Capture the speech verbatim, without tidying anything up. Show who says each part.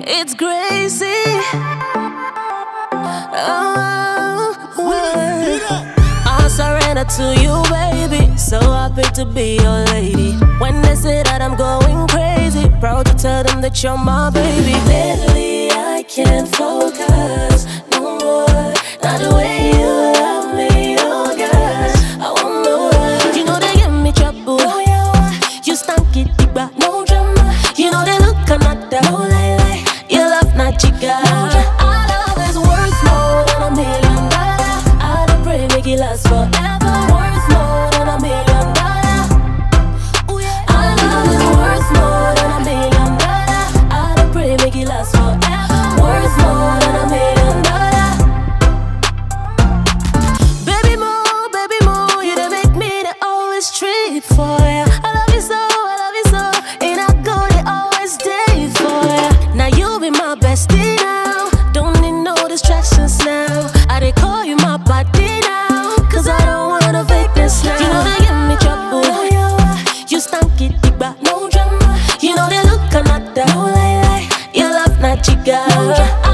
Speaker 1: It's crazy. Oh, I surrender to you, baby. So happy to be your lady. When they say that I'm going crazy, proud to tell them that you're my baby. Lately I can't focus no more. Not the way you love me, oh girl. I want more. You know they give me trouble. Oh yeah, you stank it, digba, no drama. You know they look another. No lie lie, your love not chica. Our love is worth more than a million dollars. I don't pray make it last forever. Worth more than a million dollars. Our love is worth more than a million dollars. I don't pray make it last forever. Worth more than a million dollars. Baby more, baby more, you done make me the always treat for ya. I love you so, I love you so, and I go they always stay for ya. Now you be my bestie now, don't need no distractions now. I dey call you my body now, cause I don't wanna fake this now. You know they give me trouble, you stank it, digba, no drama. You know they look another, no lie lie, your love not chica.